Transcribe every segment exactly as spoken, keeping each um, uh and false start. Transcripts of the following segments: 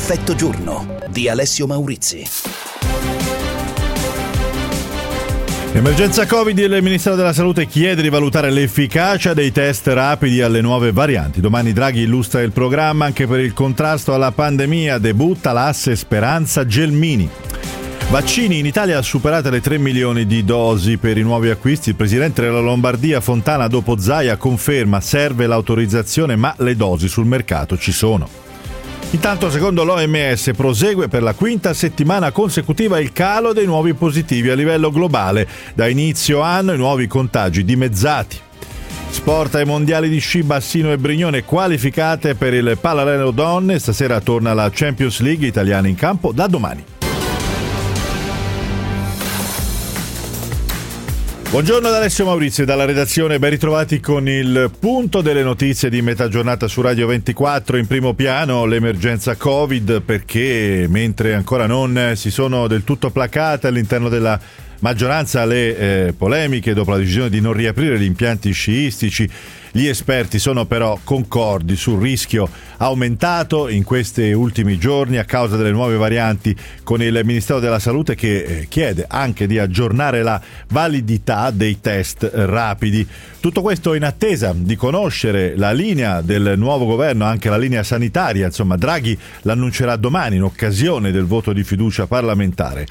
Effetto giorno di Alessio Maurizi. Emergenza Covid, il Ministero della Salute chiede di valutare l'efficacia dei test rapidi alle nuove varianti. Domani Draghi illustra il programma anche per il contrasto alla pandemia, debutta l'asse Speranza-Gelmini. Vaccini, in Italia superate le tre milioni di dosi per i nuovi acquisti. Il presidente della Lombardia Fontana dopo Zaia conferma serve l'autorizzazione ma le dosi sul mercato ci sono. Intanto, secondo l'O M S, prosegue per la quinta settimana consecutiva il calo dei nuovi positivi a livello globale. Da inizio anno i nuovi contagi dimezzati. Sport ai mondiali di sci Bassino e Brignone qualificate per il Pallareno Donne. Stasera torna la Champions League, italiana in campo da domani. Buongiorno da Alessio Maurizi dalla redazione, ben ritrovati con il punto delle notizie di metà giornata su Radio ventiquattro. In primo piano l'emergenza Covid, perché mentre ancora non si sono del tutto placate all'interno della maggioranza le eh, polemiche dopo la decisione di non riaprire gli impianti sciistici, gli esperti sono però concordi sul rischio aumentato in questi ultimi giorni a causa delle nuove varianti, con il Ministero della Salute che eh, chiede anche di aggiornare la validità dei test rapidi. Tutto questo in attesa di conoscere la linea del nuovo governo, anche la linea sanitaria. Insomma, Draghi l'annuncerà domani in occasione del voto di fiducia parlamentare.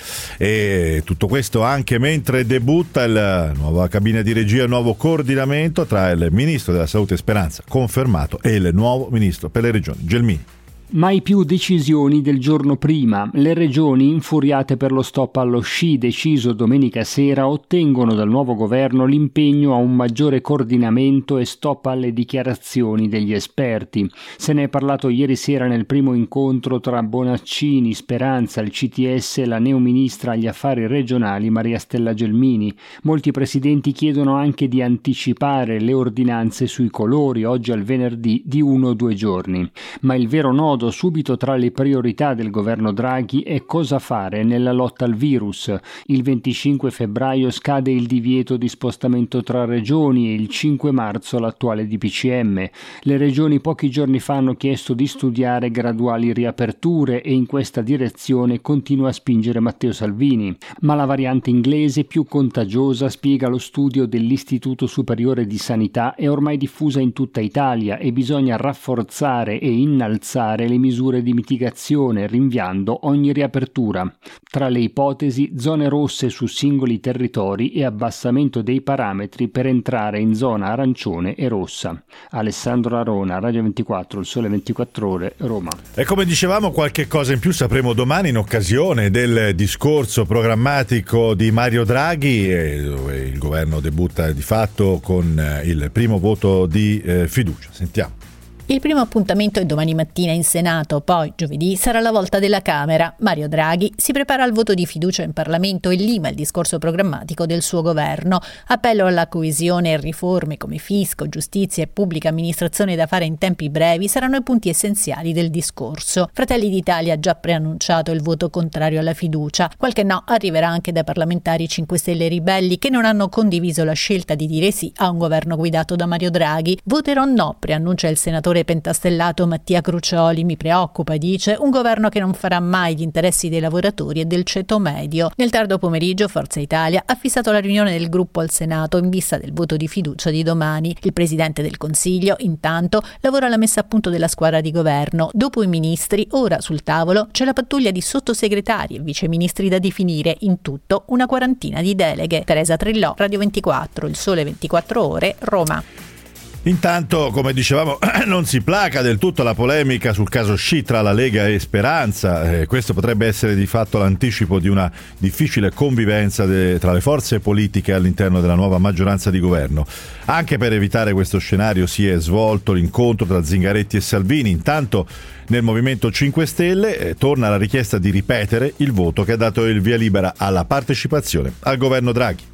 E tutto questo anche mentre debutta la nuova cabina di regia, il nuovo coordinamento tra il Ministro della Salute Speranza, confermato, e il nuovo Ministro per le Regioni Gelmini. Mai più decisioni del giorno prima. Le regioni, infuriate per lo stop allo sci deciso domenica sera, ottengono dal nuovo governo l'impegno a un maggiore coordinamento e stop alle dichiarazioni degli esperti. Se ne è parlato ieri sera nel primo incontro tra Bonaccini, Speranza, il C T S e la neoministra agli affari regionali Maria Stella Gelmini. Molti presidenti chiedono anche di anticipare le ordinanze sui colori, oggi al venerdì, di uno o due giorni. Ma il vero nodo subito tra le priorità del governo Draghi è cosa fare nella lotta al virus. Il venticinque febbraio scade il divieto di spostamento tra regioni e il cinque marzo l'attuale D P C M. Le regioni pochi giorni fa hanno chiesto di studiare graduali riaperture e in questa direzione continua a spingere Matteo Salvini. Ma la variante inglese più contagiosa, spiega lo studio dell'Istituto Superiore di Sanità, è ormai diffusa in tutta Italia e bisogna rafforzare e innalzare le misure di mitigazione, rinviando ogni riapertura. Tra le ipotesi, zone rosse su singoli territori e abbassamento dei parametri per entrare in zona arancione e rossa. Alessandro Arona, Radio ventiquattro, Il Sole ventiquattro Ore, Roma. E come dicevamo, qualche cosa in più sapremo domani in occasione del discorso programmatico di Mario Draghi, dove il governo debutta di fatto con il primo voto di eh, fiducia. Sentiamo. Il primo appuntamento è domani mattina in Senato, poi giovedì sarà la volta della Camera. Mario Draghi si prepara al voto di fiducia in Parlamento e lima il discorso programmatico del suo governo. Appello alla coesione e riforme come fisco, giustizia e pubblica amministrazione da fare in tempi brevi saranno i punti essenziali del discorso. Fratelli d'Italia ha già preannunciato il voto contrario alla fiducia. Qualche no arriverà anche dai parlamentari cinque Stelle ribelli che non hanno condiviso la scelta di dire sì a un governo guidato da Mario Draghi. Voterò no, preannuncia il senatore pentastellato Mattia Crucioli. Mi preoccupa, dice, un governo che non farà mai gli interessi dei lavoratori e del ceto medio. Nel tardo pomeriggio Forza Italia ha fissato la riunione del gruppo al Senato in vista del voto di fiducia di domani. Il Presidente del Consiglio, intanto, lavora alla messa a punto della squadra di governo. Dopo i ministri, ora sul tavolo c'è la pattuglia di sottosegretari e viceministri da definire, in tutto una quarantina di deleghe. Teresa Trillò, Radio ventiquattro, Il Sole ventiquattro Ore, Roma. Intanto, come dicevamo, non si placa del tutto la polemica sul caso sci tra la Lega e Speranza. Eh, questo potrebbe essere di fatto l'anticipo di una difficile convivenza de- tra le forze politiche all'interno della nuova maggioranza di governo. Anche per evitare questo scenario si è svolto l'incontro tra Zingaretti e Salvini. Intanto nel Movimento cinque Stelle eh, torna la richiesta di ripetere il voto che ha dato il via libera alla partecipazione al governo Draghi.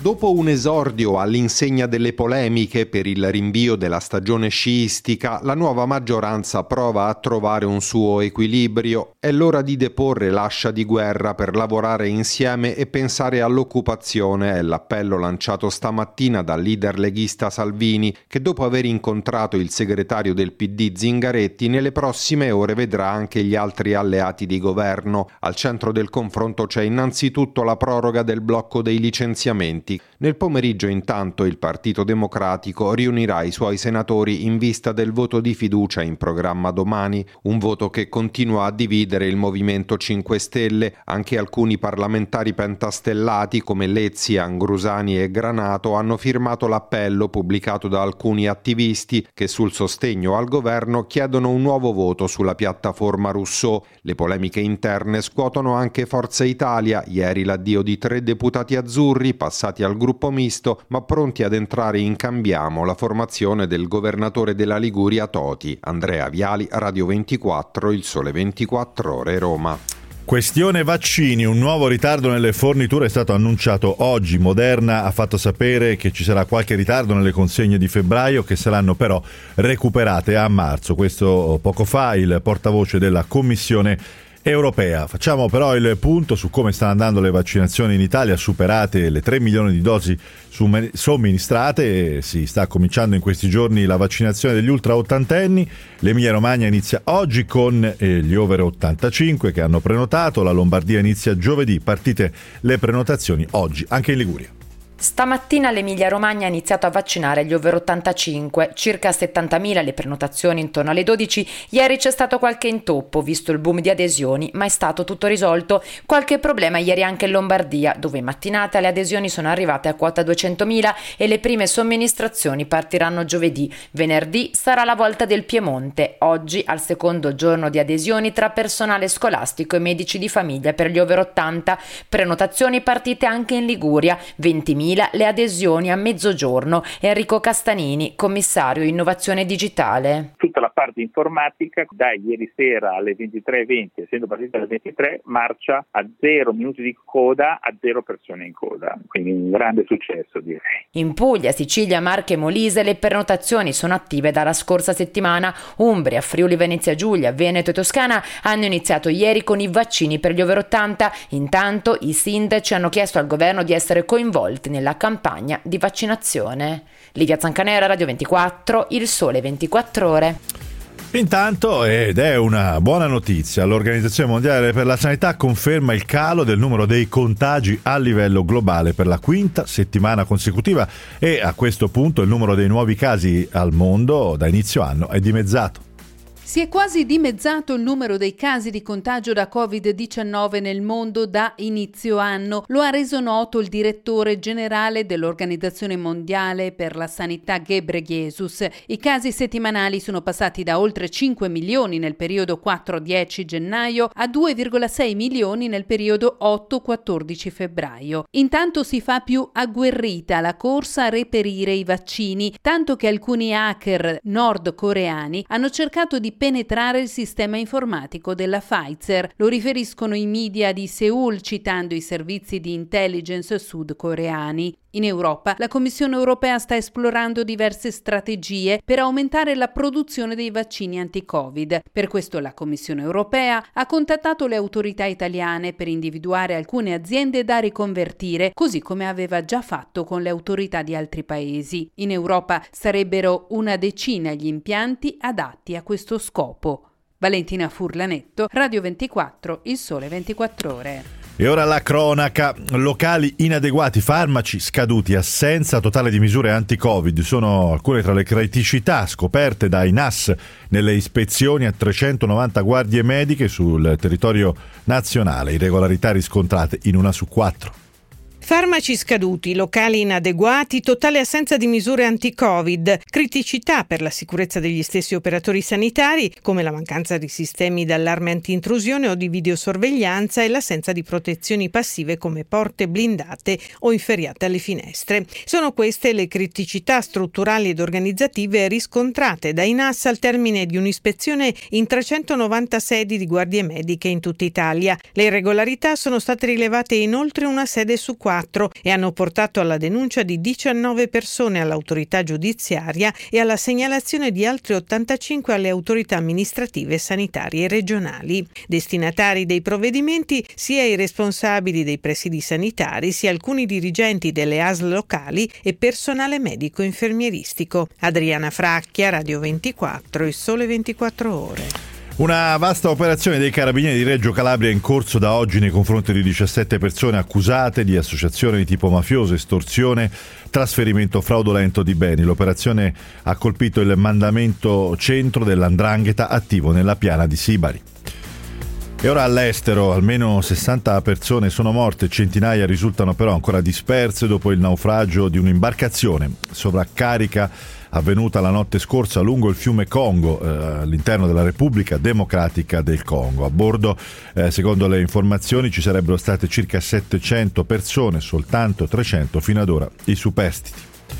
Dopo un esordio all'insegna delle polemiche per il rinvio della stagione sciistica, la nuova maggioranza prova a trovare un suo equilibrio. È l'ora di deporre l'ascia di guerra per lavorare insieme e pensare all'occupazione, è l'appello lanciato stamattina dal leader leghista Salvini, che dopo aver incontrato il segretario del P D Zingaretti, nelle prossime ore vedrà anche gli altri alleati di governo. Al centro del confronto c'è innanzitutto la proroga del blocco dei licenziamenti. Nel pomeriggio intanto il Partito Democratico riunirà i suoi senatori in vista del voto di fiducia in programma domani, un voto che continua a dividere il Movimento cinque Stelle. Anche alcuni parlamentari pentastellati come Lezzi, Angrusani e Granato hanno firmato l'appello pubblicato da alcuni attivisti che sul sostegno al governo chiedono un nuovo voto sulla piattaforma Rousseau. Le polemiche interne scuotono anche Forza Italia, ieri l'addio di tre deputati azzurri passati al gruppo misto, ma pronti ad entrare in cambiamo la formazione del governatore della Liguria Toti. Andrea Viali, Radio ventiquattro, Il Sole ventiquattro Ore, Roma. Questione vaccini, un nuovo ritardo nelle forniture è stato annunciato oggi. Moderna ha fatto sapere che ci sarà qualche ritardo nelle consegne di febbraio, che saranno però recuperate a marzo. Questo poco fa il portavoce della Commissione europea. Facciamo però il punto su come stanno andando le vaccinazioni in Italia, superate le tre milioni di dosi somministrate. Si sta cominciando in questi giorni la vaccinazione degli ultra ottantenni. L'Emilia Romagna inizia oggi con eh, gli over ottantacinque che hanno prenotato, la Lombardia inizia giovedì, partite le prenotazioni oggi anche in Liguria. Stamattina l'Emilia Romagna ha iniziato a vaccinare gli over ottantacinque, circa settantamila le prenotazioni intorno alle dodici. Ieri c'è stato qualche intoppo, visto il boom di adesioni, ma è stato tutto risolto. Qualche problema ieri anche in Lombardia, dove in mattinata le adesioni sono arrivate a quota duecentomila e le prime somministrazioni partiranno giovedì. Venerdì sarà la volta del Piemonte, oggi al secondo giorno di adesioni tra personale scolastico e medici di famiglia per gli over ottanta. Prenotazioni partite anche in Liguria, ventimila le adesioni a mezzogiorno. Enrico Castanini, commissario innovazione digitale. Tutta la parte informatica da ieri sera alle ventitré e venti, essendo partita alle ventitré, marcia a zero minuti di coda, a zero persone in coda, quindi un grande successo, direi. In Puglia, Sicilia, Marche e Molise le prenotazioni sono attive dalla scorsa settimana. Umbria, Friuli Venezia Giulia, Veneto e Toscana hanno iniziato ieri con i vaccini per gli over ottanta. Intanto i sindaci hanno chiesto al governo di essere coinvolti nella campagna di vaccinazione. Livia Zancanera, Radio ventiquattro, Il Sole ventiquattro Ore. Intanto, ed è una buona notizia, l'Organizzazione Mondiale per la Sanità conferma il calo del numero dei contagi a livello globale per la quinta settimana consecutiva e a questo punto il numero dei nuovi casi al mondo da inizio anno è dimezzato. Si è quasi dimezzato il numero dei casi di contagio da covid diciannove nel mondo da inizio anno. Lo ha reso noto il direttore generale dell'Organizzazione Mondiale per la Sanità Ghebreyesus. I casi settimanali sono passati da oltre cinque milioni nel periodo quattro dieci gennaio a due virgola sei milioni nel periodo otto quattordici febbraio. Intanto si fa più agguerrita la corsa a reperire i vaccini, tanto che alcuni hacker nordcoreani hanno cercato di penetrare il sistema informatico della Pfizer. Lo riferiscono i media di Seul citando i servizi di intelligence sudcoreani. In Europa, la Commissione europea sta esplorando diverse strategie per aumentare la produzione dei vaccini anti-Covid. Per questo la Commissione europea ha contattato le autorità italiane per individuare alcune aziende da riconvertire, così come aveva già fatto con le autorità di altri paesi. In Europa sarebbero una decina gli impianti adatti a questo scopo. Valentina Furlanetto, Radio ventiquattro, Il Sole ventiquattro Ore. E ora la cronaca. Locali inadeguati, farmaci scaduti, assenza totale di misure anti-Covid sono alcune tra le criticità scoperte dai N A S nelle ispezioni a trecentonovanta guardie mediche sul territorio nazionale, irregolarità riscontrate in una su quattro. Farmaci scaduti, locali inadeguati, totale assenza di misure anti-Covid, criticità per la sicurezza degli stessi operatori sanitari, come la mancanza di sistemi d'allarme anti-intrusione o di videosorveglianza e l'assenza di protezioni passive come porte blindate o inferriate alle finestre. Sono queste le criticità strutturali ed organizzative riscontrate dai N A S al termine di un'ispezione in trecentonovanta sedi di guardie mediche in tutta Italia. Le irregolarità sono state rilevate in oltre una sede su quattro ventiquattro e hanno portato alla denuncia di diciannove persone all'autorità giudiziaria e alla segnalazione di altre ottantacinque alle autorità amministrative, sanitarie e regionali. Destinatari dei provvedimenti sia i responsabili dei presidi sanitari, sia alcuni dirigenti delle A S L locali e personale medico infermieristico. Adriana Fracchia, Radio ventiquattro, Il Sole ventiquattro Ore. Una vasta operazione dei Carabinieri di Reggio Calabria è in corso da oggi nei confronti di diciassette persone accusate di associazione di tipo mafioso, estorsione, trasferimento fraudolento di beni. L'operazione ha colpito il mandamento centro dell'Andrangheta attivo nella piana di Sibari. E ora all'estero almeno sessanta persone sono morte, centinaia risultano però ancora disperse dopo il naufragio di un'imbarcazione sovraccarica avvenuta la notte scorsa lungo il fiume Congo eh, all'interno della Repubblica Democratica del Congo. A bordo, eh, secondo le informazioni, ci sarebbero state circa settecento persone, soltanto trecento fino ad ora i superstiti.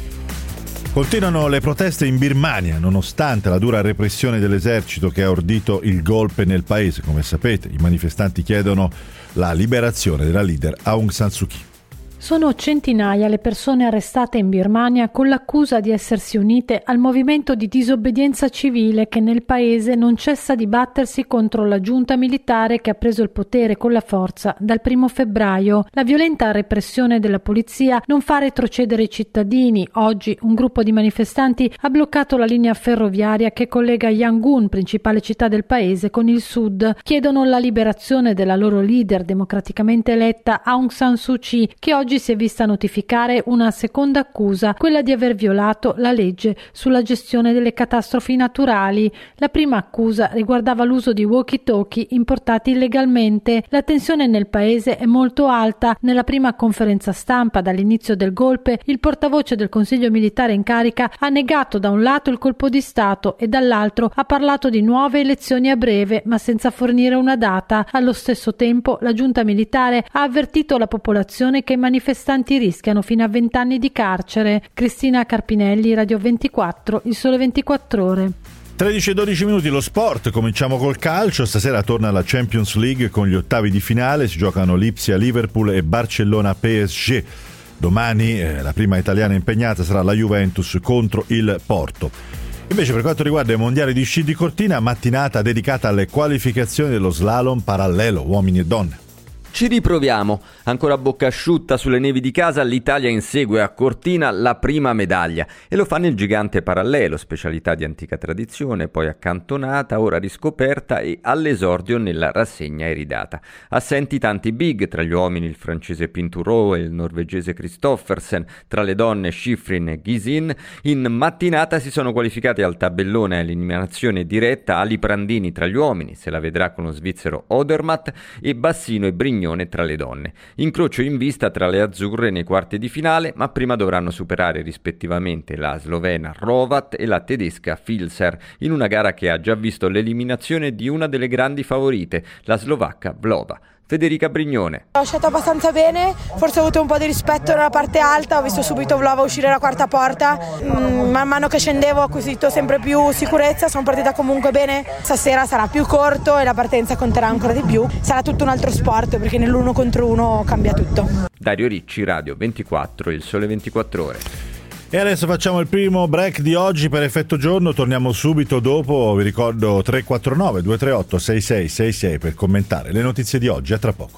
Continuano le proteste in Birmania, nonostante la dura repressione dell'esercito che ha ordito il golpe nel paese. Come sapete, i manifestanti chiedono la liberazione della leader Aung San Suu Kyi. Sono centinaia le persone arrestate in Birmania con l'accusa di essersi unite al movimento di disobbedienza civile che nel paese non cessa di battersi contro la giunta militare che ha preso il potere con la forza dal primo febbraio. La violenta repressione della polizia non fa retrocedere i cittadini. Oggi un gruppo di manifestanti ha bloccato la linea ferroviaria che collega Yangon, principale città del paese, con il sud. Chiedono la liberazione della loro leader democraticamente eletta Aung San Suu Kyi, che oggi si è vista notificare una seconda accusa, quella di aver violato la legge sulla gestione delle catastrofi naturali. La prima accusa riguardava l'uso di walkie-talkie importati illegalmente. La tensione nel paese è molto alta. Nella prima conferenza stampa dall'inizio del golpe, il portavoce del Consiglio militare in carica ha negato da un lato il colpo di Stato e dall'altro ha parlato di nuove elezioni a breve, ma senza fornire una data. Allo stesso tempo, la giunta militare ha avvertito la popolazione che i manifestanti rischiano fino a vent'anni di carcere. Cristina Carpinelli, Radio ventiquattro, Il Sole ventiquattro Ore. tredici e dodici minuti, lo sport. Cominciamo col calcio. Stasera torna la Champions League con gli ottavi di finale. Si giocano Lipsia Liverpool e Barcellona P S G. Domani eh, la prima italiana impegnata sarà la Juventus contro il Porto. Invece per quanto riguarda i mondiali di sci di Cortina, mattinata dedicata alle qualificazioni dello slalom parallelo uomini e donne. Ci riproviamo. Ancora a bocca asciutta sulle nevi di casa, l'Italia insegue a Cortina la prima medaglia e lo fa nel gigante parallelo, specialità di antica tradizione, poi accantonata, ora riscoperta e all'esordio nella rassegna iridata. Assenti tanti big, tra gli uomini il francese Pinturò e il norvegese Christoffersen, tra le donne Schifrin e Ghisin. In mattinata si sono qualificati al tabellone all'eliminazione diretta Ali Prandini tra gli uomini, se la vedrà con lo svizzero Odermatt, e Bassino e Brignone tra le donne. Incrocio in vista tra le azzurre nei quarti di finale, ma prima dovranno superare rispettivamente la slovena Rovat e la tedesca Filser, in una gara che ha già visto l'eliminazione di una delle grandi favorite, la slovacca Vlova. Federica Brignone. Ho scelto abbastanza bene, forse ho avuto un po' di rispetto nella parte alta, ho visto subito Vlova uscire la quarta porta, mm, man mano che scendevo ho acquisito sempre più sicurezza, sono partita comunque bene. Stasera sarà più corto e la partenza conterà ancora di più, sarà tutto un altro sport perché nell'uno contro uno cambia tutto. Dario Ricci, Radio ventiquattro, Il Sole ventiquattro Ore. E adesso facciamo il primo break di oggi per effetto giorno, torniamo subito dopo, vi ricordo tre quattro nove due tre otto sei sei sei sei per commentare le notizie di oggi, a tra poco.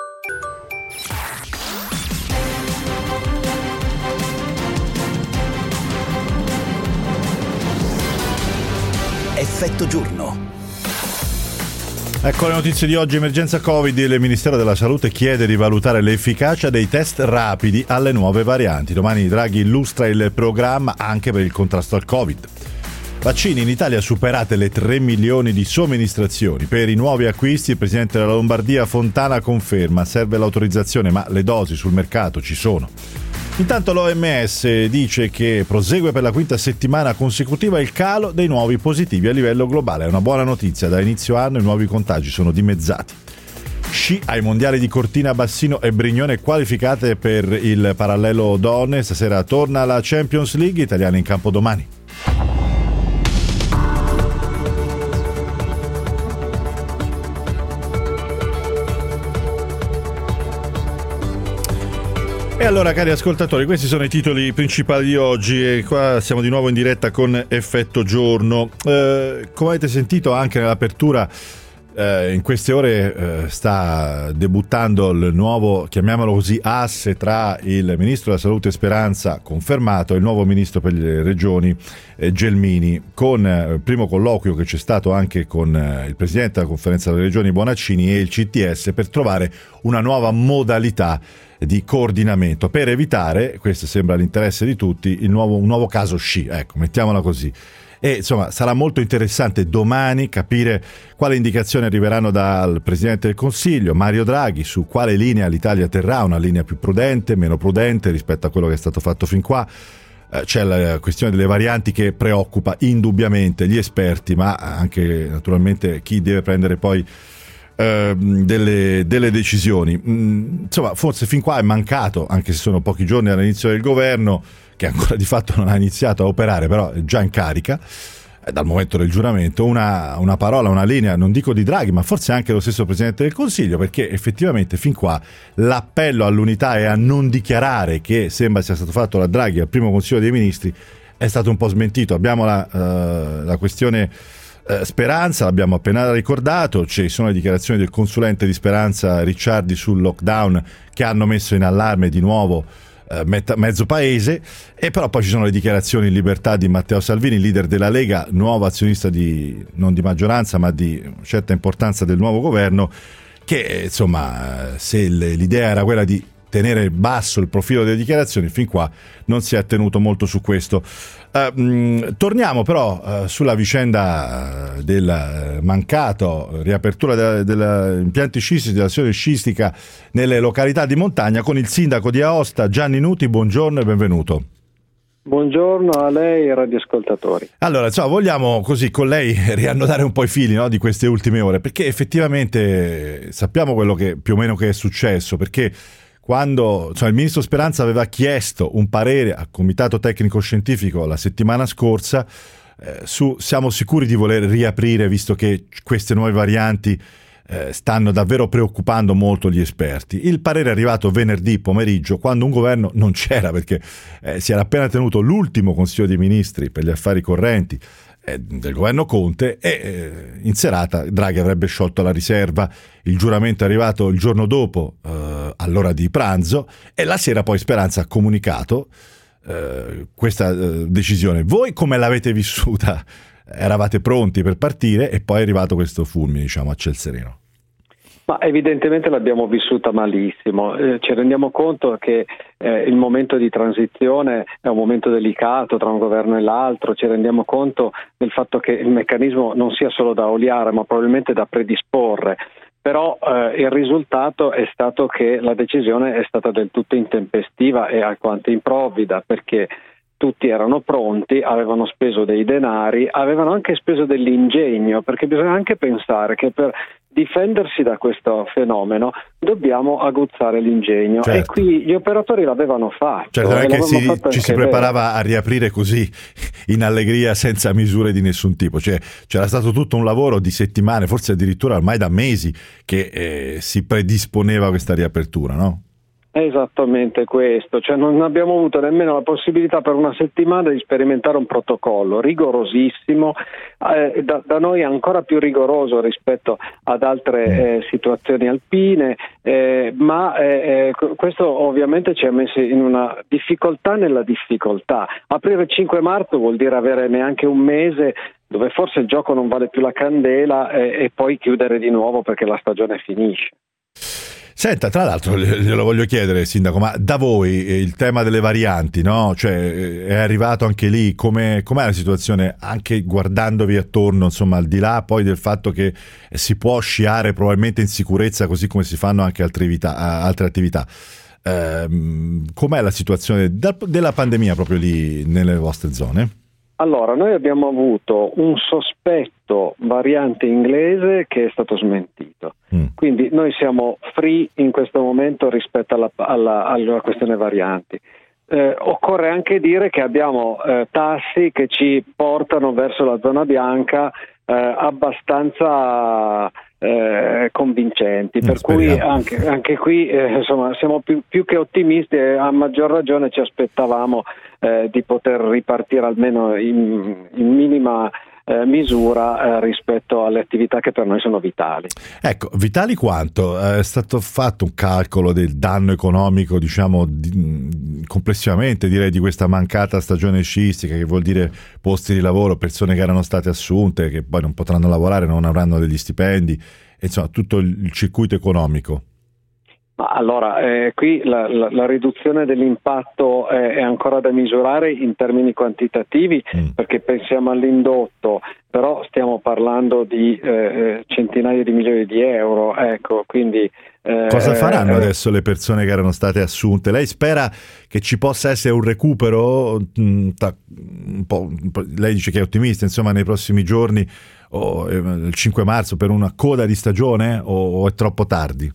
Effetto giorno. Ecco le notizie di oggi. Emergenza Covid. Il Ministero della Salute chiede di valutare l'efficacia dei test rapidi alle nuove varianti. Domani Draghi illustra il programma anche per il contrasto al Covid. Vaccini. In Italia superate le tre milioni di somministrazioni. Per i nuovi acquisti il Presidente della Lombardia Fontana conferma serve l'autorizzazione, ma le dosi sul mercato ci sono. Intanto l'O M S dice che prosegue per la quinta settimana consecutiva il calo dei nuovi positivi a livello globale. È una buona notizia, da inizio anno i nuovi contagi sono dimezzati. Sci ai mondiali di Cortina, Bassino e Brignone qualificate per il parallelo donne. Stasera torna la Champions League, italiani in campo domani. E allora, cari ascoltatori, questi sono i titoli principali di oggi e qua siamo di nuovo in diretta con Effetto Giorno. Eh, come avete sentito anche nell'apertura, eh, in queste ore eh, sta debuttando il nuovo, chiamiamolo così, asse tra il Ministro della Salute Speranza, confermato, e il nuovo Ministro per le Regioni eh, Gelmini, con eh, il primo colloquio che c'è stato anche con eh, il Presidente della Conferenza delle Regioni Bonaccini e il C T S per trovare una nuova modalità di coordinamento per evitare, questo sembra l'interesse di tutti, il nuovo, un nuovo caso sci, ecco, mettiamola così. E insomma sarà molto interessante domani capire quali indicazioni arriveranno dal Presidente del Consiglio, Mario Draghi, su quale linea l'Italia terrà, una linea più prudente, meno prudente rispetto a quello che è stato fatto fin qua. Eh, c'è la questione delle varianti che preoccupa indubbiamente gli esperti, ma anche naturalmente chi deve prendere poi Delle, delle decisioni. Insomma, forse fin qua è mancato, anche se sono pochi giorni all'inizio del governo, che ancora di fatto non ha iniziato a operare, però è già in carica dal momento del giuramento, una, una parola, una linea, non dico di Draghi, ma forse anche lo stesso Presidente del Consiglio, perché effettivamente fin qua l'appello all'unità e a non dichiarare, che sembra sia stato fatto da Draghi al primo Consiglio dei Ministri, è stato un po' smentito. Abbiamo la, uh, la questione Uh, Speranza, l'abbiamo appena ricordato, ci sono le dichiarazioni del consulente di Speranza Ricciardi sul lockdown che hanno messo in allarme di nuovo uh, met- mezzo paese, e però poi ci sono le dichiarazioni in libertà di Matteo Salvini, leader della Lega, nuovo azionista di, non di maggioranza ma di certa importanza del nuovo governo, che insomma, se l'idea era quella di tenere basso il profilo delle dichiarazioni, fin qua non si è tenuto molto su questo. Uh, mh, torniamo però uh, sulla vicenda uh, del uh, mancato riapertura degli impianti sciistici, dell'azione sciistica nelle località di montagna, con il sindaco di Aosta, Gianni Nuti. Buongiorno e benvenuto. Buongiorno a lei e radioascoltatori. Allora, insomma, vogliamo così con lei riannodare un po' i fili, no, di queste ultime ore, perché effettivamente sappiamo quello che più o meno che è successo, perché quando cioè, il ministro Speranza aveva chiesto un parere al comitato tecnico scientifico la settimana scorsa eh, su siamo sicuri di voler riaprire, visto che queste nuove varianti eh, stanno davvero preoccupando molto gli esperti. Il parere è arrivato venerdì pomeriggio, quando un governo non c'era, perché eh, si era appena tenuto l'ultimo Consiglio dei Ministri per gli affari correnti del governo Conte, e eh, in serata Draghi avrebbe sciolto la riserva. Il giuramento è arrivato il giorno dopo eh, all'ora di pranzo, e la sera poi Speranza ha comunicato eh, questa eh, decisione. Voi come l'avete vissuta? Eravate pronti per partire e poi è arrivato questo fulmine, diciamo, a ciel sereno? Ma evidentemente l'abbiamo vissuta malissimo, eh, ci rendiamo conto che eh, il momento di transizione è un momento delicato tra un governo e l'altro, ci rendiamo conto del fatto che il meccanismo non sia solo da oliare ma probabilmente da predisporre, però eh, il risultato è stato che la decisione è stata del tutto intempestiva e alquanto improvvida, perché tutti erano pronti, avevano speso dei denari, avevano anche speso dell'ingegno, perché bisogna anche pensare che per difendersi da questo fenomeno dobbiamo aguzzare l'ingegno, certo. E qui gli operatori l'avevano fatto. Certo, non è che si, ci si preparava vero. a riaprire così in allegria, senza misure di nessun tipo, cioè c'era stato tutto un lavoro di settimane, forse addirittura ormai da mesi, che eh, si predisponeva a questa riapertura, no? Esattamente questo, cioè non abbiamo avuto nemmeno la possibilità per una settimana di sperimentare un protocollo rigorosissimo, eh, da, da noi ancora più rigoroso rispetto ad altre eh, situazioni alpine, eh, ma eh, questo ovviamente ci ha messo in una difficoltà nella difficoltà. Aprire il cinque marzo vuol dire avere neanche un mese dove forse il gioco non vale più la candela, eh, e poi chiudere di nuovo perché la stagione finisce. Senta, tra l'altro glielo voglio chiedere, Sindaco, ma da voi il tema delle varianti, no? Cioè è arrivato anche lì, come com'è la situazione, anche guardandovi attorno, insomma, al di là poi del fatto che si può sciare probabilmente in sicurezza, così come si fanno anche altre, vita, altre attività. Ehm, com'è la situazione da, della pandemia proprio lì nelle vostre zone? Allora, noi abbiamo avuto un sospetto variante inglese che è stato smentito, mm. quindi noi siamo free in questo momento rispetto alla, alla, alla questione varianti. Eh, occorre anche dire che abbiamo eh, tassi che ci portano verso la zona bianca eh, abbastanza eh, convincenti, per Speriamo. cui anche, anche qui eh, insomma siamo più, più che ottimisti e a maggior ragione ci aspettavamo eh, di poter ripartire almeno in, in minima Eh, misura eh, rispetto alle attività che per noi sono vitali. Ecco, vitali quanto? Eh, è stato fatto un calcolo del danno economico, diciamo, di, complessivamente direi, di questa mancata stagione sciistica, che vuol dire posti di lavoro, persone che erano state assunte, che poi non potranno lavorare, non avranno degli stipendi, insomma tutto il, il circuito economico. Allora, eh, qui la, la, la riduzione dell'impatto è, è ancora da misurare in termini quantitativi, mm. perché pensiamo all'indotto, però stiamo parlando di eh, centinaia di milioni di euro, ecco, quindi... Eh, Cosa faranno eh, adesso le persone che erano state assunte? Lei spera che ci possa essere un recupero? Mh, ta, un po', un po', lei dice che è ottimista, insomma, nei prossimi giorni, o eh, il cinque marzo, per una coda di stagione, o, o è troppo tardi?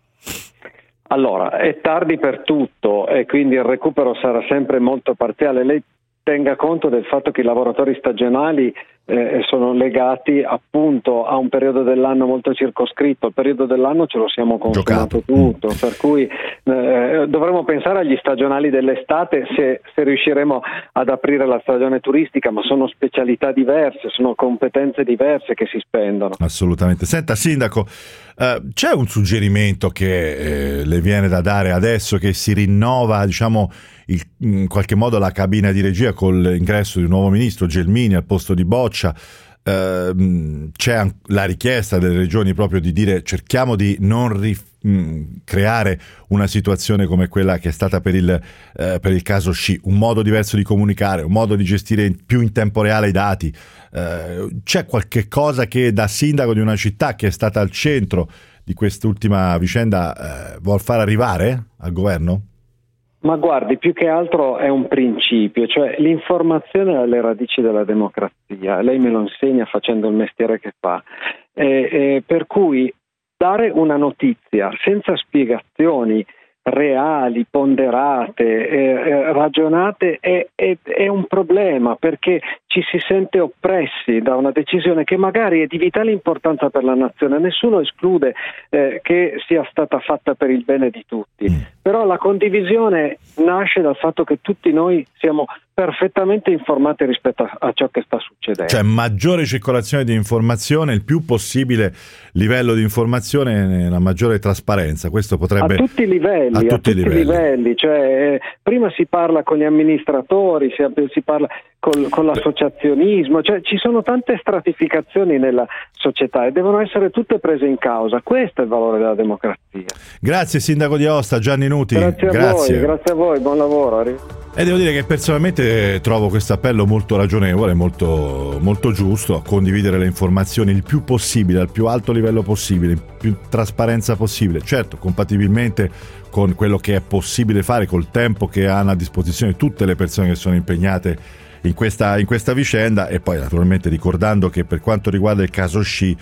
Allora, è tardi per tutto e quindi il recupero sarà sempre molto parziale. Lei tenga conto del fatto che i lavoratori stagionali eh, sono legati appunto a un periodo dell'anno molto circoscritto. Il periodo dell'anno ce lo siamo consumato tutto, per cui eh, dovremmo pensare agli stagionali dell'estate se, se riusciremo ad aprire la stagione turistica, ma sono specialità diverse, sono competenze diverse che si spendono. Assolutamente. Senta, Sindaco, eh, c'è un suggerimento che eh, le viene da dare adesso che si rinnova, diciamo, il, in qualche modo la cabina di regia con l'ingresso di un nuovo ministro, Gelmini, al posto di Boccia? Eh, c'è la richiesta delle regioni proprio di dire cerchiamo di non ri, mh, creare una situazione come quella che è stata per il, eh, per il caso sci, un modo diverso di comunicare, un modo di gestire in, più in tempo reale i dati. Eh, c'è qualche cosa che da sindaco di una città che è stata al centro di quest'ultima vicenda eh, vuol far arrivare al governo? Ma guardi, più che altro è un principio, cioè l'informazione è alle radici della democrazia, lei me lo insegna facendo il mestiere che fa, e, e per cui dare una notizia senza spiegazioni reali, ponderate, eh, ragionate è, è, è un problema, perché ci si sente oppressi da una decisione che magari è di vitale importanza per la nazione. Nessuno esclude eh, che sia stata fatta per il bene di tutti, però la condivisione nasce dal fatto che tutti noi siamo perfettamente informati rispetto a, a ciò che sta succedendo. Cioè maggiore circolazione di informazione, il più possibile livello di informazione, la maggiore trasparenza. Questo potrebbe a tutti i livelli, a tutti, a tutti i livelli. livelli. Cioè, eh, prima si parla con gli amministratori, si, si parla col, con l'associazionismo, cioè ci sono tante stratificazioni nella società e devono essere tutte prese in causa. Questo è il valore della democrazia. Grazie Sindaco di Aosta, Gianni Nuti. Grazie a grazie. voi, grazie a voi, buon lavoro. E devo dire che personalmente trovo questo appello molto ragionevole, molto, molto giusto, a condividere le informazioni il più possibile, al più alto livello possibile, il più trasparenza possibile, certo compatibilmente con quello che è possibile fare, col tempo che hanno a disposizione tutte le persone che sono impegnate in questa, in questa vicenda, e poi naturalmente ricordando che per quanto riguarda il caso Sci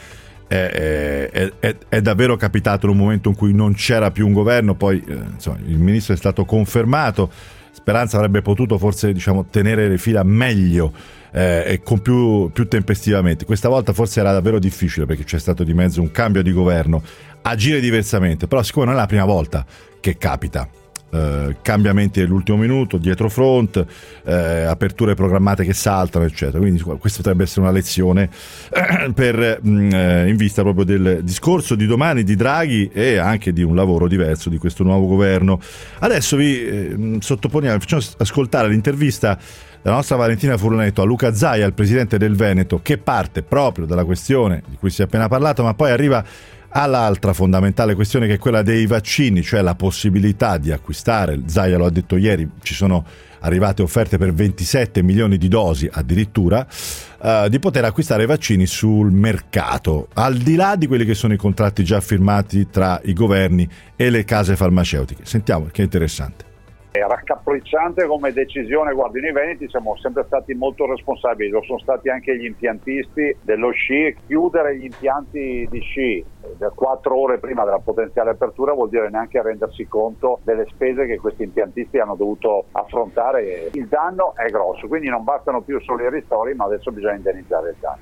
È, è, è, è davvero capitato in un momento in cui non c'era più un governo, poi eh, insomma, il ministro è stato confermato. Speranza avrebbe potuto forse, diciamo, tenere le fila meglio eh, e con più, più tempestivamente. Questa volta forse era davvero difficile perché c'è stato di mezzo un cambio di governo, agire diversamente, però siccome non è la prima volta che capita. Uh, cambiamenti all'ultimo minuto, dietro front, uh, aperture programmate che saltano, eccetera. Quindi questa potrebbe essere una lezione uh, per, uh, in vista proprio del discorso di domani di Draghi e anche di un lavoro diverso di questo nuovo governo. Adesso vi uh, sottoponiamo, facciamo ascoltare l'intervista della nostra Valentina Furlanetto a Luca Zaia, il presidente del Veneto, che parte proprio dalla questione di cui si è appena parlato, ma poi arriva all'altra fondamentale questione, che è quella dei vaccini, cioè la possibilità di acquistare, Zaia lo ha detto ieri, ci sono arrivate offerte per ventisette milioni di dosi addirittura, uh, di poter acquistare vaccini sul mercato, al di là di quelli che sono i contratti già firmati tra i governi e le case farmaceutiche. Sentiamo, che è interessante. È raccapricciante come decisione. Guardi, noi veneti siamo sempre stati molto responsabili, lo sono stati anche gli impiantisti dello sci. Chiudere gli impianti di sci da quattro ore prima della potenziale apertura vuol dire neanche rendersi conto delle spese che questi impiantisti hanno dovuto affrontare. Il danno è grosso, quindi non bastano più solo i ristori, ma adesso bisogna indennizzare il danno.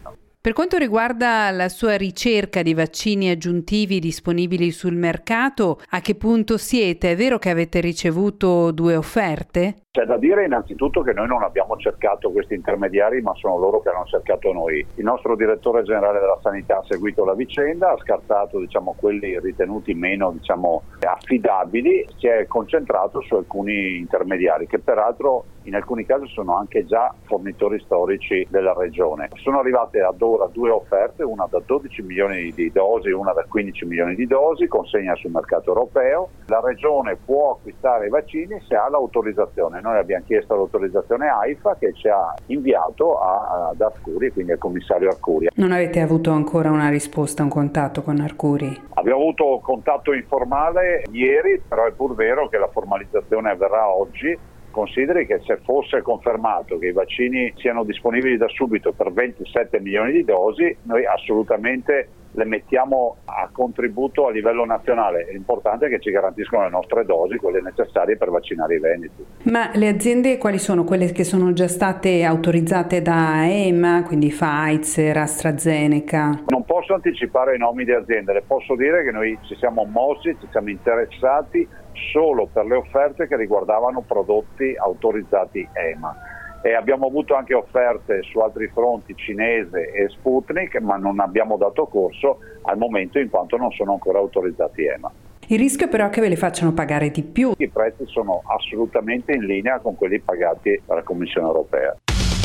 Per quanto riguarda la sua ricerca di vaccini aggiuntivi disponibili sul mercato, a che punto siete? È vero che avete ricevuto due offerte? C'è da dire innanzitutto che noi non abbiamo cercato questi intermediari, ma sono loro che hanno cercato noi. Il nostro direttore generale della sanità ha seguito la vicenda, ha scartato diciamo, quelli ritenuti meno diciamo, affidabili, si è concentrato su alcuni intermediari che peraltro in alcuni casi sono anche già fornitori storici della regione. Sono arrivate ad ora due offerte, una da dodici milioni di dosi e una da quindici milioni di dosi, consegna sul mercato europeo. La regione può acquistare i vaccini se ha l'autorizzazione. Noi abbiamo chiesto l'autorizzazione AIFA che ci ha inviato a, ad Arcuri, quindi al commissario Arcuri. Non avete avuto ancora una risposta, un contatto con Arcuri? Abbiamo avuto contatto informale ieri, però è pur vero che la formalizzazione avverrà oggi. Consideri che se fosse confermato che i vaccini siano disponibili da subito per ventisette milioni di dosi, noi assolutamente le mettiamo a contributo a livello nazionale. L'importante è che ci garantiscono le nostre dosi, quelle necessarie per vaccinare i veneti. Ma le aziende quali sono? Quelle che sono già state autorizzate da E M A, quindi Pfizer, AstraZeneca? Non posso anticipare i nomi di aziende, le posso dire che noi ci siamo mossi, ci siamo interessati solo per le offerte che riguardavano prodotti autorizzati E M A. E abbiamo avuto anche offerte su altri fronti, cinese e Sputnik, ma non abbiamo dato corso al momento in quanto non sono ancora autorizzati E M A. Il rischio però è che ve le facciano pagare di più. I prezzi sono assolutamente in linea con quelli pagati dalla Commissione europea.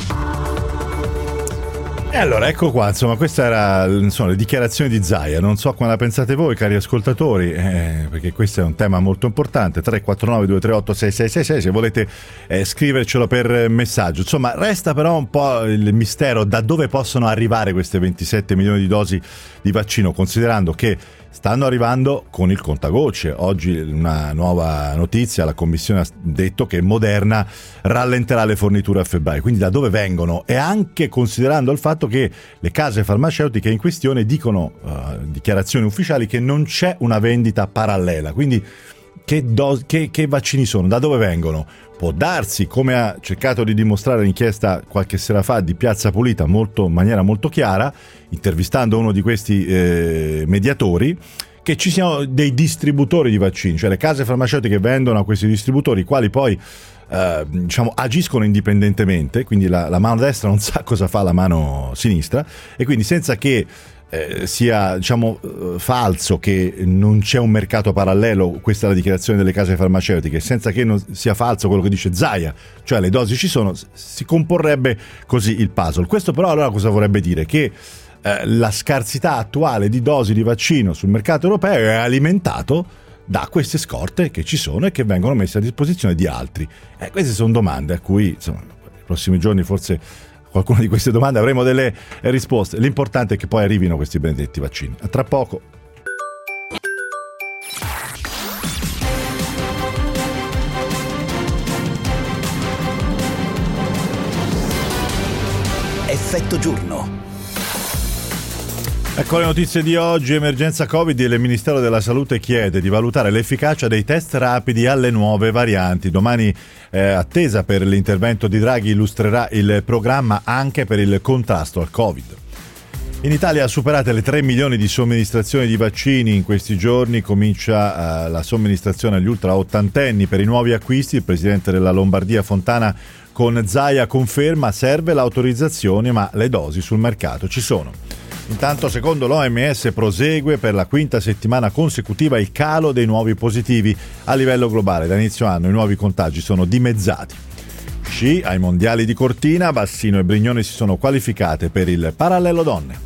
E allora ecco qua, insomma, questa era insomma, le dichiarazioni di Zaia. Non so come la pensate voi, cari ascoltatori, eh, perché questo è un tema molto importante. Tre quattro nove due tre otto sei sei sei sei se volete eh, scrivercelo per messaggio. Insomma, resta però un po' il mistero da dove possono arrivare queste ventisette milioni di dosi di vaccino, considerando che stanno arrivando con il contagocce. Oggi una nuova notizia, la Commissione ha detto che Moderna rallenterà le forniture a febbraio, quindi da dove vengono? E anche considerando il fatto che le case farmaceutiche in questione dicono, uh, dichiarazioni ufficiali, che non c'è una vendita parallela, quindi che, do- che, che vaccini sono? Da dove vengono? Può darsi, come ha cercato di dimostrare l'inchiesta qualche sera fa di Piazza Pulita molto, in maniera molto chiara, intervistando uno di questi eh, mediatori, che ci siano dei distributori di vaccini, cioè le case farmaceutiche vendono a questi distributori, i quali poi eh, diciamo, agiscono indipendentemente, quindi la, la mano destra non sa cosa fa la mano sinistra, e quindi senza che Eh, sia diciamo eh, falso che non c'è un mercato parallelo, questa è la dichiarazione delle case farmaceutiche, senza che non sia falso quello che dice Zaia, cioè le dosi ci sono, si comporrebbe così il puzzle. Questo però allora cosa vorrebbe dire? Che eh, la scarsità attuale di dosi di vaccino sul mercato europeo è alimentato da queste scorte che ci sono e che vengono messe a disposizione di altri. Eh, queste sono domande a cui insomma, nei prossimi giorni forse qualcuna di queste domande avremo delle risposte. L'importante è che poi arrivino questi benedetti vaccini. A tra poco. Effetto giorno. Ecco le notizie di oggi. Emergenza Covid. Il Ministero della Salute chiede di valutare l'efficacia dei test rapidi alle nuove varianti. Domani eh, attesa per l'intervento di Draghi, illustrerà il programma anche per il contrasto al Covid. In Italia superate le tre milioni di somministrazioni di vaccini. In questi giorni comincia eh, la somministrazione agli ultra ottantenni. Per i nuovi acquisti il presidente della Lombardia Fontana con Zaia conferma serve l'autorizzazione, ma le dosi sul mercato ci sono. Intanto, secondo l'O M S, prosegue per la quinta settimana consecutiva il calo dei nuovi positivi a livello globale. Da inizio anno i nuovi contagi sono dimezzati. Sci ai mondiali di Cortina, Bassino e Brignone si sono qualificate per il parallelo donne.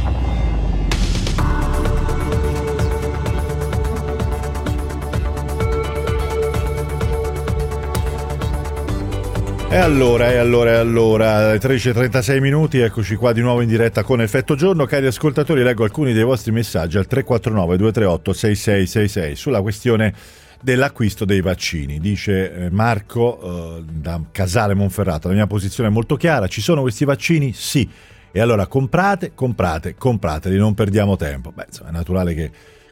E allora, e allora, e allora, alle tredici e trentasei minuti, eccoci qua di nuovo in diretta con Effetto Giorno. Cari ascoltatori, leggo alcuni dei vostri messaggi al tre quattro nove due tre otto sei sei sei sei sulla questione dell'acquisto dei vaccini. Dice Marco eh, da Casale Monferrato: la mia posizione è molto chiara, ci sono questi vaccini? Sì. E allora comprate, comprate, comprateli, non perdiamo tempo. Beh, insomma, è naturale che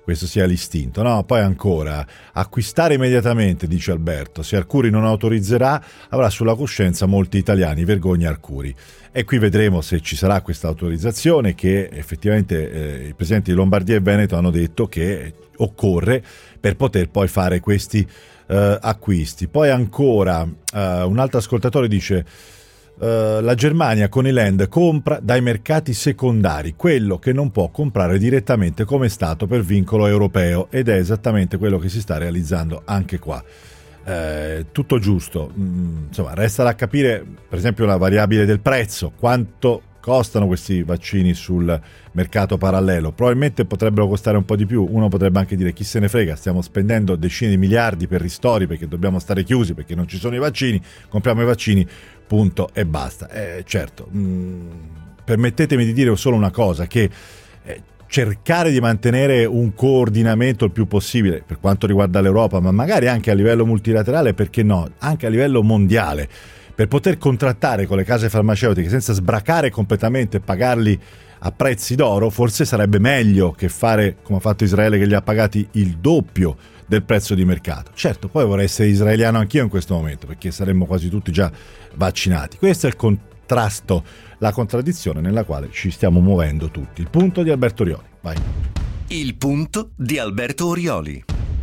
questo sia l'istinto, no? Poi ancora, acquistare immediatamente, dice Alberto, se Arcuri non autorizzerà avrà sulla coscienza molti italiani, vergogna Arcuri. E qui vedremo se ci sarà questa autorizzazione, che effettivamente eh, i presidenti di Lombardia e Veneto hanno detto che occorre per poter poi fare questi eh, acquisti. Poi ancora eh, un altro ascoltatore dice: Uh, la Germania con i land compra dai mercati secondari quello che non può comprare direttamente come Stato per vincolo europeo, ed è esattamente quello che si sta realizzando anche qua. Uh, tutto giusto, mm, insomma resta da capire per esempio la variabile del prezzo, quanto costano questi vaccini sul mercato parallelo. Probabilmente potrebbero costare un po' di più, uno potrebbe anche dire chi se ne frega, stiamo spendendo decine di miliardi per ristori perché dobbiamo stare chiusi, perché non ci sono i vaccini, compriamo i vaccini, punto e basta. Eh, certo, mh, permettetemi di dire solo una cosa, che eh, cercare di mantenere un coordinamento il più possibile per quanto riguarda l'Europa, ma magari anche a livello multilaterale, perché no, anche a livello mondiale, per poter contrattare con le case farmaceutiche senza sbracare completamente e pagarli a prezzi d'oro, forse sarebbe meglio che fare come ha fatto Israele, che li ha pagati il doppio del prezzo di mercato. Certo, poi vorrei essere israeliano anch'io in questo momento, perché saremmo quasi tutti già vaccinati. Questo è il contrasto, la contraddizione nella quale ci stiamo muovendo tutti. Il punto di Alberto Orioli. Vai. Il punto di Alberto Orioli.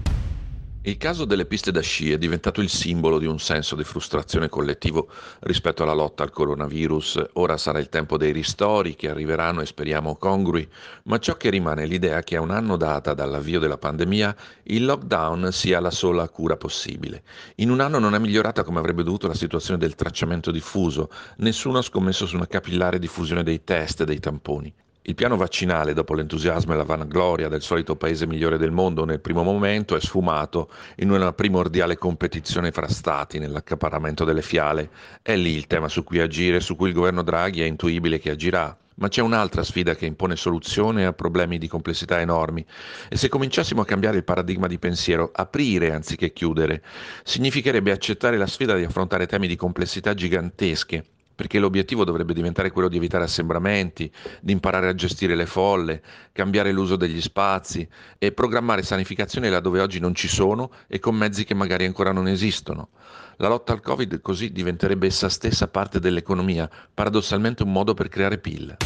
Il caso delle piste da sci è diventato il simbolo di un senso di frustrazione collettivo rispetto alla lotta al coronavirus. Ora sarà il tempo dei ristori, che arriveranno e speriamo congrui, ma ciò che rimane è l'idea che a un anno data dall'avvio della pandemia il lockdown sia la sola cura possibile. In un anno non è migliorata come avrebbe dovuto la situazione del tracciamento diffuso, nessuno ha scommesso su una capillare diffusione dei test e dei tamponi. Il piano vaccinale, dopo l'entusiasmo e la vanagloria del solito paese migliore del mondo nel primo momento, è sfumato in una primordiale competizione fra stati nell'accaparramento delle fiale. È lì il tema su cui agire, su cui il governo Draghi è intuibile che agirà. Ma c'è un'altra sfida che impone soluzione a problemi di complessità enormi. E se cominciassimo a cambiare il paradigma di pensiero, aprire anziché chiudere, significherebbe accettare la sfida di affrontare temi di complessità gigantesche, perché l'obiettivo dovrebbe diventare quello di evitare assembramenti, di imparare a gestire le folle, cambiare l'uso degli spazi e programmare sanificazioni laddove oggi non ci sono e con mezzi che magari ancora non esistono. La lotta al Covid così diventerebbe essa stessa parte dell'economia, paradossalmente un modo per creare P I L.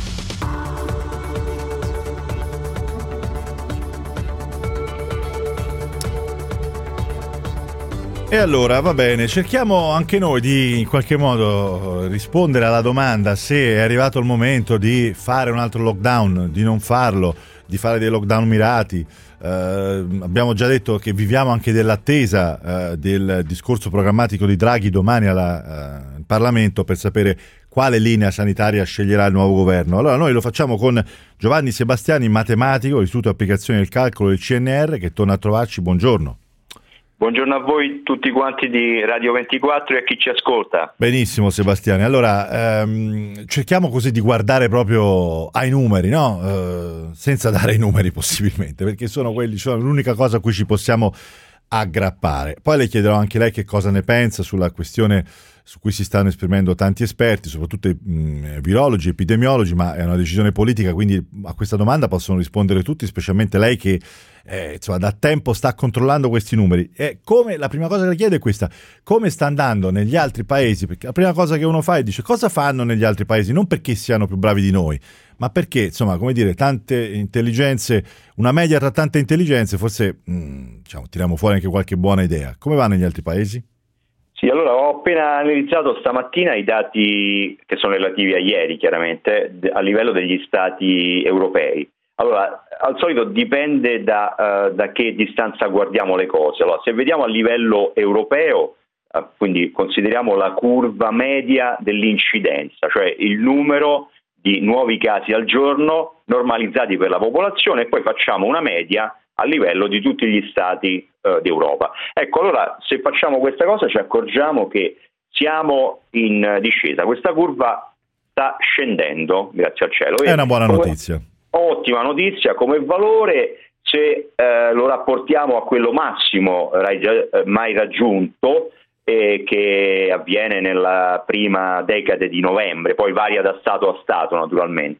E allora va bene, cerchiamo anche noi di in qualche modo rispondere alla domanda se è arrivato il momento di fare un altro lockdown, di non farlo, di fare dei lockdown mirati. Eh, abbiamo già detto che viviamo anche dell'attesa eh, del discorso programmatico di Draghi domani al eh, Parlamento per sapere quale linea sanitaria sceglierà il nuovo governo. Allora noi lo facciamo con Giovanni Sebastiani, matematico, Istituto Applicazioni del Calcolo del C N R, che torna a trovarci. Buongiorno. Buongiorno a voi tutti quanti di Radio ventiquattro e a chi ci ascolta. Benissimo Sebastiani, allora ehm, cerchiamo così di guardare proprio ai numeri, no? Eh, senza dare i numeri possibilmente, perché sono quelli, sono l'unica cosa a cui ci possiamo aggrappare. Poi le chiederò anche lei che cosa ne pensa sulla questione su cui si stanno esprimendo tanti esperti, soprattutto mh, virologi, epidemiologi, ma è una decisione politica, quindi a questa domanda possono rispondere tutti, specialmente lei che eh, insomma, da tempo sta controllando questi numeri. E come, la prima cosa che le chiedo è questa: come sta andando negli altri paesi? Perché la prima cosa che uno fa è dice cosa fanno negli altri paesi, non perché siano più bravi di noi, ma perché, insomma, come dire, tante intelligenze, una media tra tante intelligenze, forse mh, diciamo, tiriamo fuori anche qualche buona idea. Come va negli altri paesi? Sì, allora ho appena analizzato stamattina i dati che sono relativi a ieri, chiaramente, a livello degli stati europei. Allora, al solito dipende da, uh, da che distanza guardiamo le cose. Allora, se vediamo a livello europeo, uh, quindi consideriamo la curva media dell'incidenza, cioè il numero di nuovi casi al giorno normalizzati per la popolazione, e poi facciamo una media a livello di tutti gli stati uh, d'Europa. Ecco, allora se facciamo questa cosa ci accorgiamo che siamo in uh, discesa. Questa curva sta scendendo, grazie al cielo. È una buona come, notizia. Ottima notizia come valore, se uh, lo rapportiamo a quello massimo uh, mai raggiunto, eh, che avviene nella prima decade di novembre, poi varia da stato a stato naturalmente.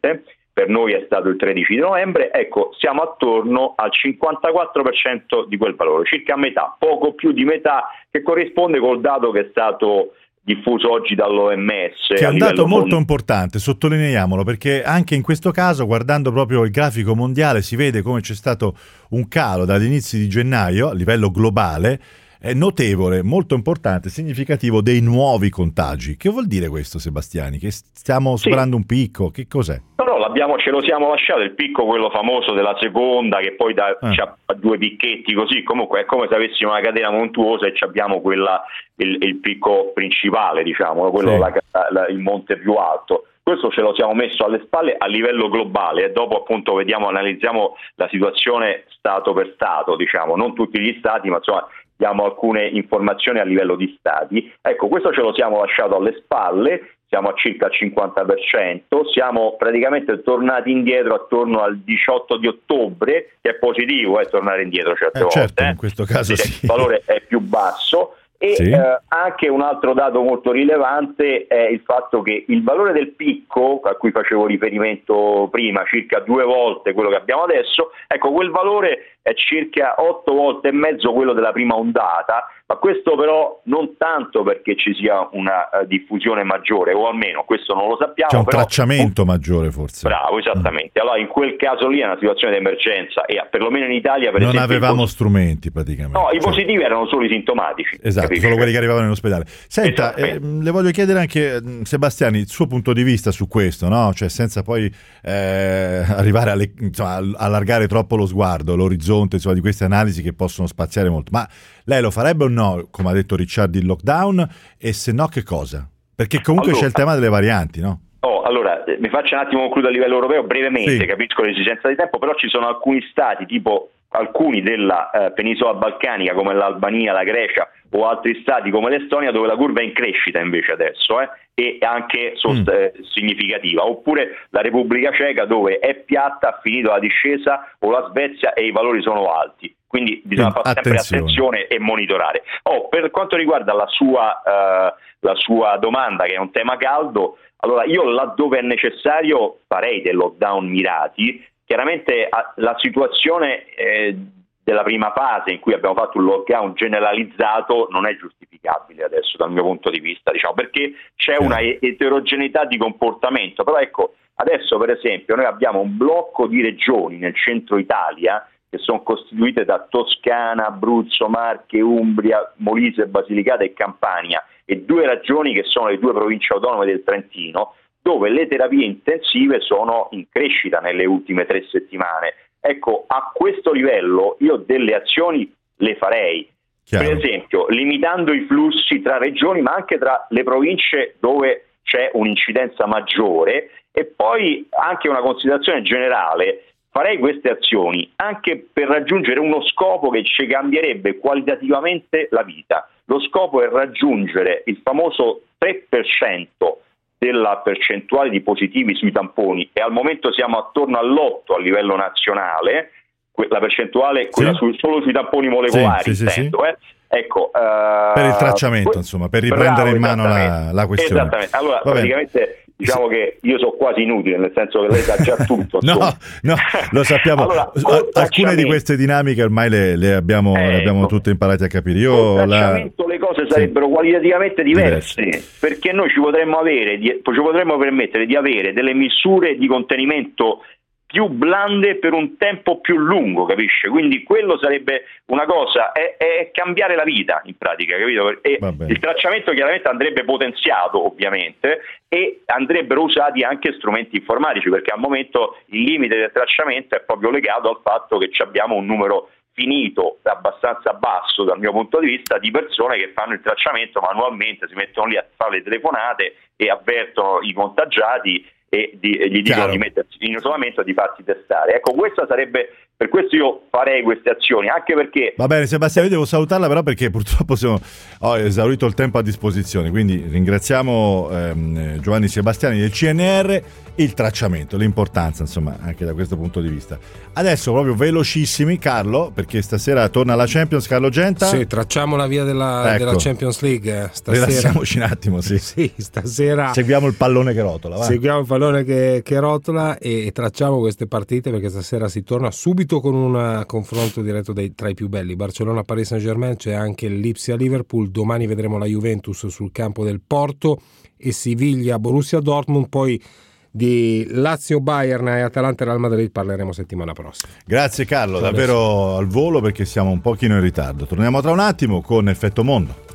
per noi è stato il tredici di novembre, ecco, siamo attorno al cinquantaquattro per cento di quel valore, circa metà, poco più di metà, che corrisponde col dato che è stato diffuso oggi dall'O M S. Che è un dato molto mon- importante, sottolineiamolo, perché anche in questo caso, guardando proprio il grafico mondiale, si vede come c'è stato un calo dagli inizi di gennaio a livello globale, è notevole, molto importante, significativo, dei nuovi contagi. Che vuol dire questo, Sebastiani? Che stiamo superando sì. un picco? Che cos'è? No, no, l'abbiamo, ce lo siamo lasciato, il picco quello famoso della seconda, che poi da, eh. c'ha due picchetti così, comunque è come se avessimo una catena montuosa e abbiamo quella, il, il picco principale, diciamo, quello, sì. la, la, il monte più alto. Questo ce lo siamo messo alle spalle a livello globale e dopo appunto vediamo, analizziamo la situazione stato per stato, diciamo, non tutti gli stati, ma insomma diamo alcune informazioni a livello di stati. Ecco, questo ce lo siamo lasciato alle spalle, siamo a circa il cinquanta per cento, siamo praticamente tornati indietro attorno al diciotto di ottobre, che è positivo eh, tornare indietro certe eh, volte. Certo, in questo caso sì. Il valore è più basso. E sì. eh, anche un altro dato molto rilevante è il fatto che il valore del picco, a cui facevo riferimento prima, circa due volte quello che abbiamo adesso, ecco, quel valore è circa otto volte e mezzo quello della prima ondata, ma questo però non tanto perché ci sia una uh, diffusione maggiore, o almeno questo non lo sappiamo. C'è un però, tracciamento un... maggiore forse. Bravo, esattamente. Allora in quel caso lì è una situazione di emergenza e perlomeno in Italia per non esempio, avevamo i strumenti praticamente. No, i cioè... positivi erano solo i sintomatici. Esatto, capisci? solo quelli che arrivavano in ospedale. Senta, eh, le voglio chiedere anche, Sebastiani, il suo punto di vista su questo, no? Cioè senza poi eh, arrivare a insomma, allargare troppo lo sguardo, l'orizzonte insomma, di queste analisi che possono spaziare molto. Ma lei lo farebbe o no, come ha detto Ricciardi, il lockdown? E se no che cosa? Perché comunque allora, c'è il tema delle varianti, no? Oh, allora, mi faccio un attimo concludere a livello europeo brevemente, sì. Capisco l'esigenza di tempo, però ci sono alcuni stati, tipo alcuni della eh, penisola balcanica come l'Albania, la Grecia o altri stati come l'Estonia dove la curva è in crescita invece adesso eh, e anche sost- mm. eh, significativa, oppure la Repubblica Ceca dove è piatta, ha finito la discesa, o la Svezia e i valori sono alti, quindi bisogna mm, fare sempre attenzione. attenzione e monitorare. Oh, per quanto riguarda la sua, eh, la sua domanda, che è un tema caldo, allora io laddove è necessario farei dei lockdown mirati. Chiaramente la situazione eh, della prima fase in cui abbiamo fatto un lockdown generalizzato non è giustificabile adesso dal mio punto di vista, diciamo, perché c'è una eterogeneità di comportamento. Però ecco, adesso per esempio noi abbiamo un blocco di regioni nel centro Italia che sono costituite da Toscana, Abruzzo, Marche, Umbria, Molise, Basilicata e Campania, e due regioni che sono le due province autonome del Trentino, dove le terapie intensive sono in crescita nelle ultime tre settimane. Ecco, a questo livello io delle azioni le farei. Chiaro. Per esempio, limitando i flussi tra regioni, ma anche tra le province dove c'è un'incidenza maggiore, e poi anche una considerazione generale. Farei queste azioni anche per raggiungere uno scopo che ci cambierebbe qualitativamente la vita. Lo scopo è raggiungere il famoso tre per cento della percentuale di positivi sui tamponi, e al momento siamo attorno all'otto a livello nazionale, la percentuale quella sì. su, solo sui tamponi molecolari, sì, sì, intendo, sì, eh. Ecco, uh, per il tracciamento, que- insomma, per riprendere bravo, in mano la, la questione. Esattamente. Allora, praticamente diciamo che io sono quasi inutile, nel senso che lei sa già tutto. no, no, lo sappiamo. Allora, alcune di queste dinamiche ormai le, le, abbiamo, eh, le abbiamo tutte imparate a capire. Io col tracciamento la... le cose sarebbero sì. qualitativamente diverse, diverse, perché noi ci potremmo avere, ci potremmo permettere di avere delle misure di contenimento più blande per un tempo più lungo, capisce? Quindi quello sarebbe una cosa, è, è cambiare la vita in pratica, capito? E il tracciamento chiaramente andrebbe potenziato ovviamente, e andrebbero usati anche strumenti informatici, perché al momento il limite del tracciamento è proprio legato al fatto che abbiamo un numero finito, abbastanza basso dal mio punto di vista, di persone che fanno il tracciamento manualmente, si mettono lì a fare le telefonate e avvertono i contagiati e, di, e gli dicono Chiaro. di mettersi in isolamento e di farsi testare. Ecco, questa sarebbe Per questo io farei queste azioni, anche perché... Va bene Sebastiano, io devo salutarla però perché purtroppo siamo, ho esaurito il tempo a disposizione, quindi ringraziamo ehm, Giovanni Sebastiani del C N R, il tracciamento, l'importanza insomma anche da questo punto di vista. Adesso proprio velocissimi Carlo, perché stasera torna la Champions, Carlo Genta. Sì, tracciamo la via della, ecco. della Champions League stasera. Rilassiamoci un attimo, sì. Sì, stasera seguiamo il pallone che rotola, va. Seguiamo il pallone che, che rotola e, e tracciamo queste partite, perché stasera si torna subito con un confronto diretto dei, tra i più belli. Barcellona Paris Saint-Germain, c'è anche il Lipsia Liverpool, domani vedremo la Juventus sul campo del Porto e Siviglia Borussia Dortmund, poi di Lazio Bayern e Atalanta Real Madrid parleremo settimana prossima. Grazie Carlo, davvero al volo perché siamo un pochino in ritardo. Torniamo tra un attimo con Effetto Mondo.